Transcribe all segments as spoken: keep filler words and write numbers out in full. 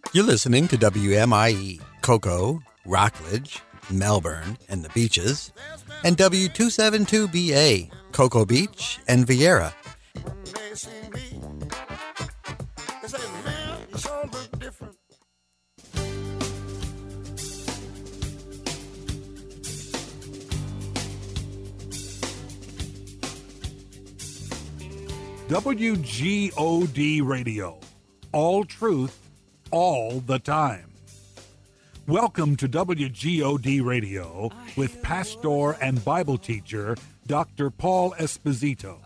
You're listening to W M I E, Cocoa, Rockledge, Melbourne, and the Beaches, and W two seventy-two B A, Cocoa Beach and Vieira. W G O D Radio. All truth, all the time. Welcome to W G O D Radio with pastor and Bible teacher Doctor Paul Esposito.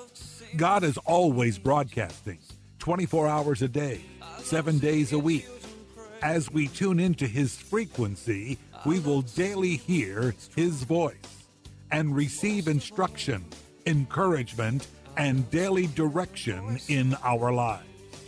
God is always broadcasting, twenty-four hours a day, seven days a week. As we tune into his frequency, we will daily hear his voice and receive instruction, encouragement, and daily direction in our lives.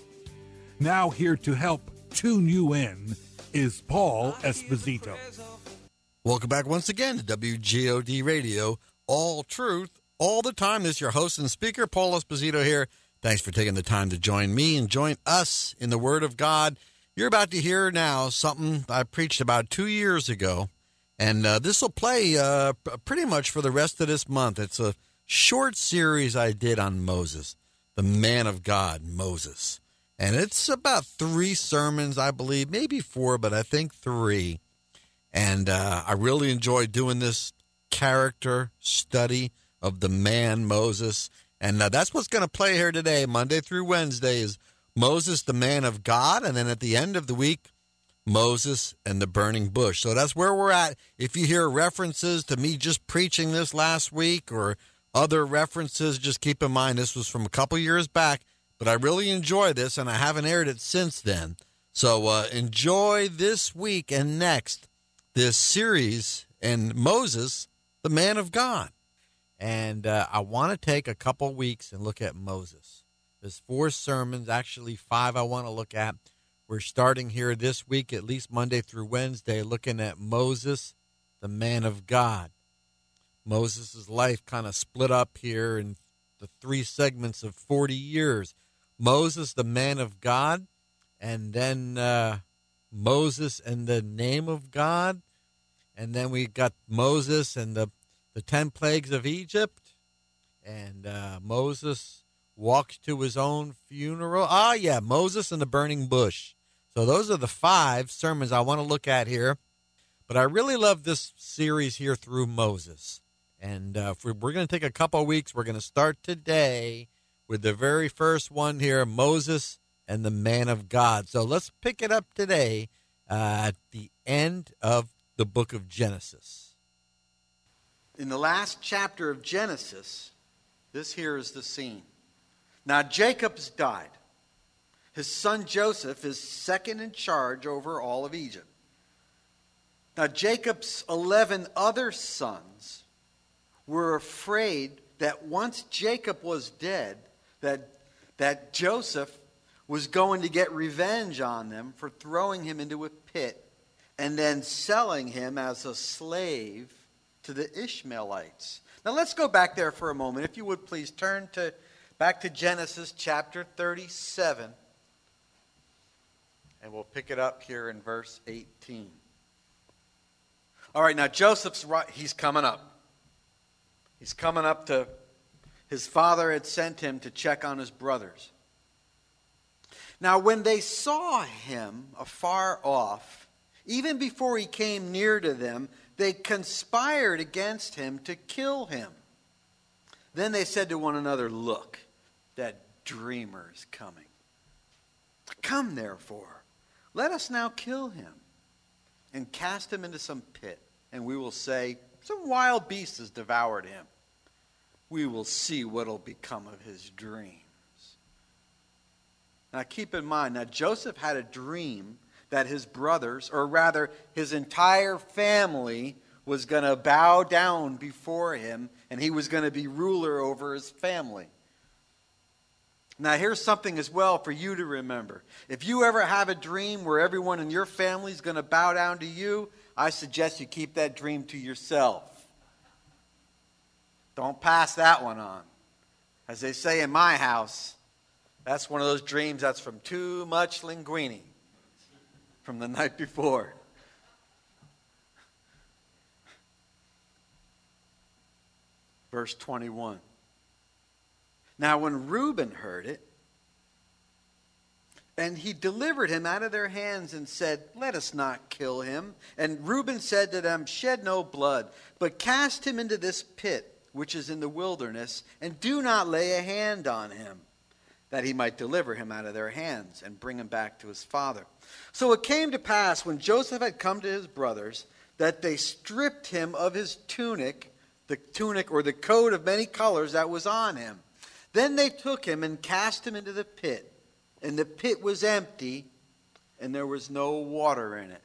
Now here to help tune you in is Paul Esposito. Welcome back once again to W G O D Radio, all truth, all the time. This is your host and speaker, Paul Esposito here. Thanks for taking the time to join me and join us in the Word of God. You're about to hear now something I preached about two years ago, and uh, this will play uh, pretty much for the rest of this month. It's a short series I did on Moses, the man of God, Moses. And it's about three sermons, I believe, maybe four, but I think three. And uh, I really enjoy doing this character study of the man Moses. And uh, that's what's going to play here today, Monday through Wednesday, is Moses, the man of God. And then at the end of the week, Moses and the burning bush. So that's where we're at. If you hear references to me just preaching this last week or other references, just keep in mind this was from a couple years back, but I really enjoy this, and I haven't aired it since then. So uh, enjoy this week and next this series and Moses, the man of God. And uh, I want to take a couple weeks and look at Moses. There's four sermons, actually five I want to look at. We're starting here this week, at least Monday through Wednesday, looking at Moses, the man of God. Moses' life kind of split up here in the three segments of forty years. Moses, the man of God, and then uh, Moses and the name of God, and then we got Moses and the, the ten plagues of Egypt, and uh, Moses walks to his own funeral. Ah, yeah, Moses and the burning bush. So those are the five sermons I want to look at here, but I really love this series here through Moses. And uh, if we're, we're going to take a couple of weeks. We're going to start today with the very first one here, Moses and the man of God. So let's pick it up today uh, at the end of the book of Genesis. In the last chapter of Genesis, this here is the scene. Now Jacob's died. His son Joseph is second in charge over all of Egypt. Now Jacob's eleven other sons were afraid that once Jacob was dead, that, that Joseph was going to get revenge on them for throwing him into a pit and then selling him as a slave to the Ishmaelites. Now let's go back there for a moment. If you would please turn to back to Genesis chapter thirty-seven. And we'll pick it up here in verse eighteen. All right, now Joseph's right, he's coming up. He's coming up to, his father had sent him to check on his brothers. Now when they saw him afar off, even before he came near to them, they conspired against him to kill him. Then they said to one another, "Look, that dreamer is coming. Come therefore, let us now kill him and cast him into some pit, and we will say, some wild beast has devoured him. We will see what will become of his dreams." Now keep in mind, now Joseph had a dream that his brothers, or rather his entire family, was going to bow down before him, and he was going to be ruler over his family. Now here's something as well for you to remember. If you ever have a dream where everyone in your family is going to bow down to you, I suggest you keep that dream to yourself. Don't pass that one on. As they say in my house, that's one of those dreams that's from too much linguine. from the night before. Verse twenty-one. Now when Reuben heard it, and he delivered him out of their hands and said, let us not kill him. And Reuben said to them, shed no blood, but cast him into this pit, which is in the wilderness, and do not lay a hand on him, that he might deliver him out of their hands and bring him back to his father. So it came to pass, when Joseph had come to his brothers, that they stripped him of his tunic, the tunic or the coat of many colors that was on him. Then they took him and cast him into the pit. And the pit was empty, and there was no water in it.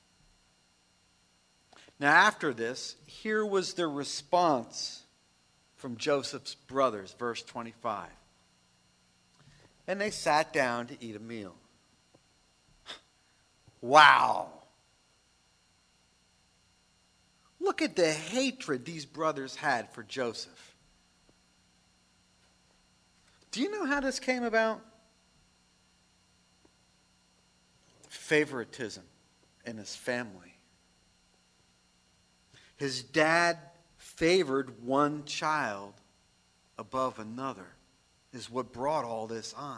Now after this, here was the response from Joseph's brothers, verse twenty-five. And they sat down to eat a meal. Wow. Look at the hatred these brothers had for Joseph. Do you know how this came about? Favoritism in his family. His dad favored one child above another is what brought all this on.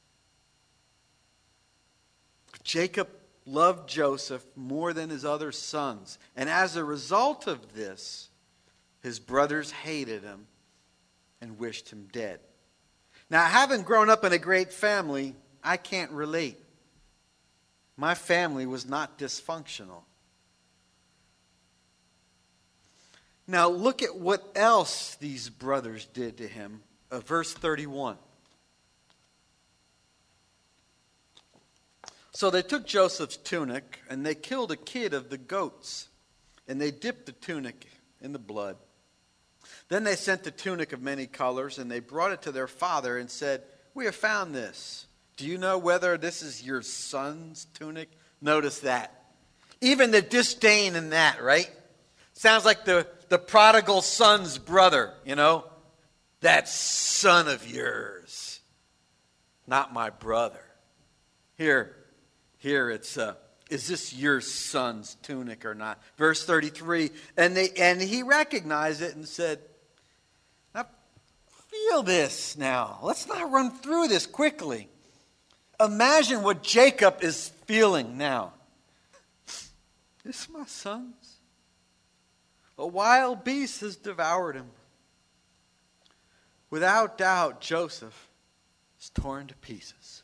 Jacob loved Joseph more than his other sons, and as a result of this, his brothers hated him and wished him dead. Now, having grown up in a great family, I can't relate. My family was not dysfunctional. Now look at what else these brothers did to him. Uh, verse thirty-one. So they took Joseph's tunic and they killed a kid of the goats, and they dipped the tunic in the blood. Then they sent the tunic of many colors, and they brought it to their father and said, we have found this. Do you know whether this is your son's tunic? Notice that. Even the disdain in that, right? Sounds like the, the prodigal son's brother, you know? That son of yours. Not my brother. Here, here it's, uh, is this your son's tunic or not? Verse thirty-three, and they and he recognized it and said, now feel this now. Let's not run through this quickly. Imagine what Jacob is feeling now. This is my son's. A wild beast has devoured him. Without doubt, Joseph is torn to pieces.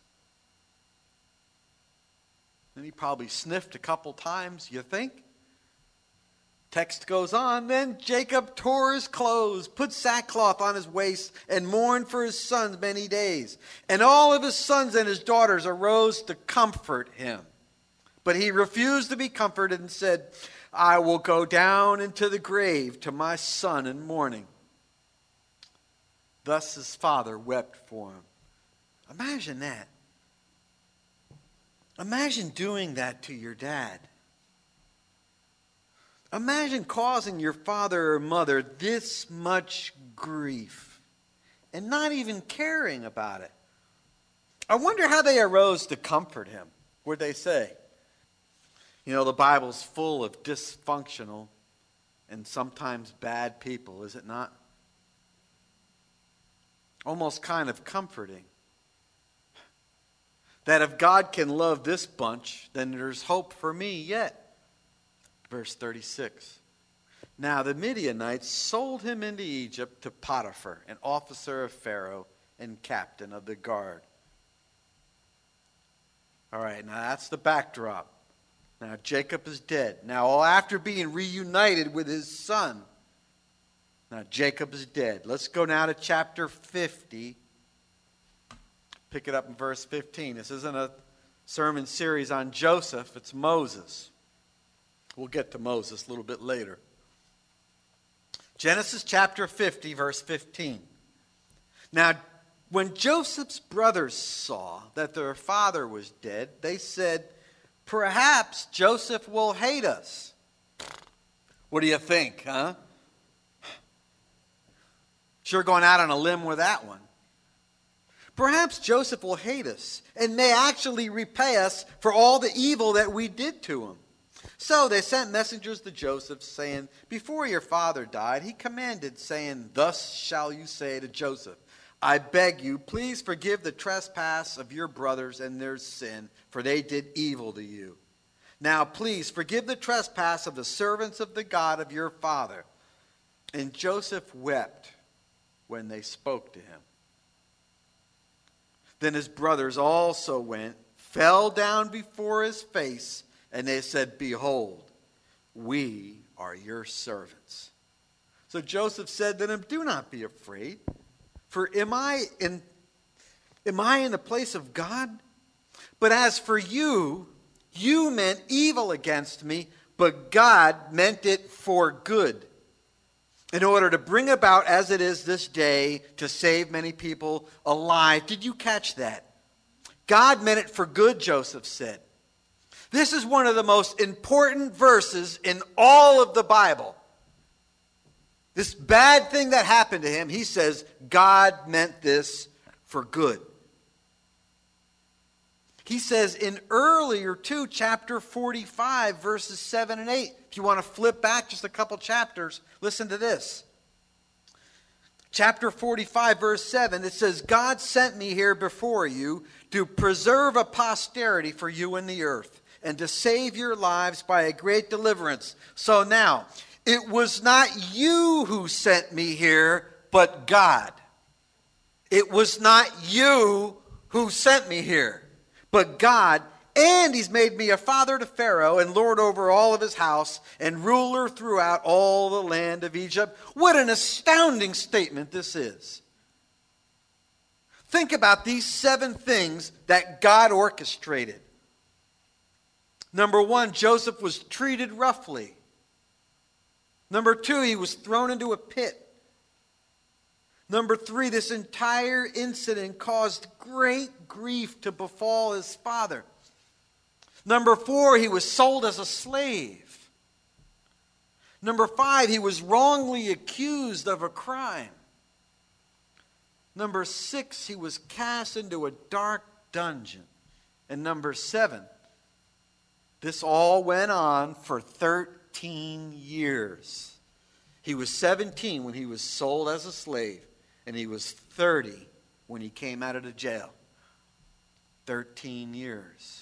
And he probably sniffed a couple times, you think? Text goes on, then Jacob tore his clothes, put sackcloth on his waist, and mourned for his sons many days. And all of his sons and his daughters arose to comfort him. But he refused to be comforted and said, I will go down into the grave to my son in mourning. Thus his father wept for him. Imagine that. Imagine doing that to your dad. Imagine causing your father or mother this much grief and not even caring about it. I wonder how they arose to comfort him. What'd they say? You know, the Bible's full of dysfunctional and sometimes bad people, is it not? Almost kind of comforting. That if God can love this bunch, then there's hope for me yet. Verse thirty-six. Now the Midianites sold him into Egypt to Potiphar, an officer of Pharaoh and captain of the guard. All right, now that's the backdrop. Now Jacob is dead. Now after being reunited with his son, now Jacob is dead. Let's go now to chapter fifty. Pick it up in verse fifteen. This isn't a sermon series on Joseph, it's Moses. We'll get to Moses a little bit later. Genesis chapter fifty, verse fifteen. Now, when Joseph's brothers saw that their father was dead, they said, perhaps Joseph will hate us. What do you think, huh? Sure going out on a limb with that one. Perhaps Joseph will hate us and may actually repay us for all the evil that we did to him. So they sent messengers to Joseph, saying, before your father died, he commanded, saying, thus shall you say to Joseph, I beg you, please forgive the trespass of your brothers and their sin, for they did evil to you. Now please forgive the trespass of the servants of the God of your father. And Joseph wept when they spoke to him. Then his brothers also went, fell down before his face, and they said, behold, we are your servants. So Joseph said to them, do not be afraid, for am I in, am I in the place of God? But as for you, you meant evil against me, but God meant it for good, in order to bring about as it is this day to save many people alive. Did you catch that? God meant it for good, Joseph said. This is one of the most important verses in all of the Bible. This bad thing that happened to him, he says, God meant this for good. He says in earlier too, chapter forty-five, verses seven and eight. If you want to flip back just a couple chapters, listen to this. Chapter forty-five, verse seven, it says, God sent me here before you to preserve a posterity for you in the earth, and to save your lives by a great deliverance. So now, it was not you who sent me here, but God. It was not you who sent me here, but God. And he's made me a father to Pharaoh and lord over all of his house and ruler throughout all the land of Egypt. What an astounding statement this is. Think about these seven things that God orchestrated. Number one, Joseph was treated roughly. Number two, he was thrown into a pit. Number three, this entire incident caused great grief to befall his father. Number four, he was sold as a slave. Number five, he was wrongly accused of a crime. Number six, he was cast into a dark dungeon. And number seven, this all went on for thirteen years. He was seventeen when he was sold as a slave, and he was thirty when he came out of the jail. thirteen years.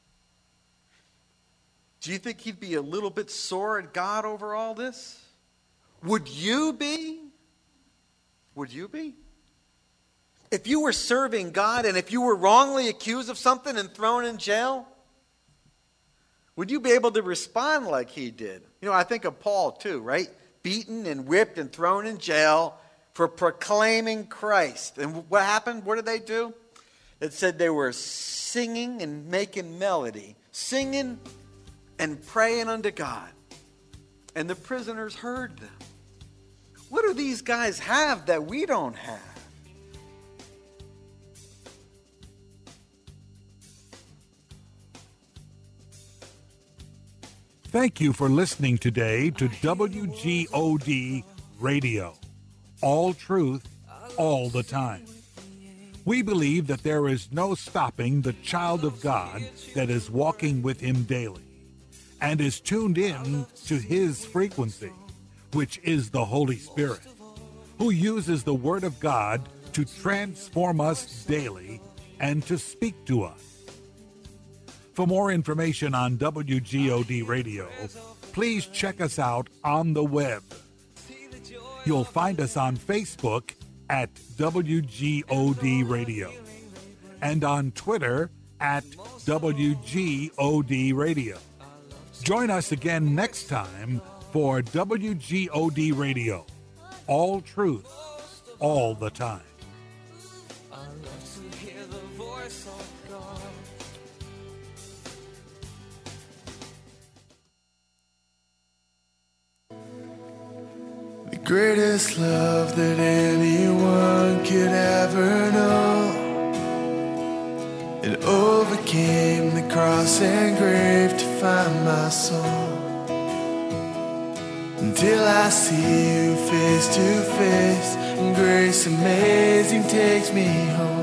Do you think he'd be a little bit sore at God over all this? Would you be? Would you be? If you were serving God and if you were wrongly accused of something and thrown in jail, would you be able to respond like he did? You know, I think of Paul too, right? Beaten and whipped and thrown in jail for proclaiming Christ. And what happened? What did they do? It said they were singing and making melody. Singing and praying unto God. And the prisoners heard them. What do these guys have that we don't have? Thank you for listening today to W G O D Radio. All truth, all the time. We believe that there is no stopping the child of God that is walking with him daily and is tuned in to his frequency, which is the Holy Spirit, who uses the Word of God to transform us daily and to speak to us. For more information on W G O D Radio, please check us out on the web. You'll find us on Facebook at W G O D Radio and on Twitter at W G O D Radio. Join us again next time for W G O D Radio. All truth, all the time. The greatest love that anyone could ever know. It overcame the cross and grave to find my soul. Until I see you face to face, and grace amazing takes me home.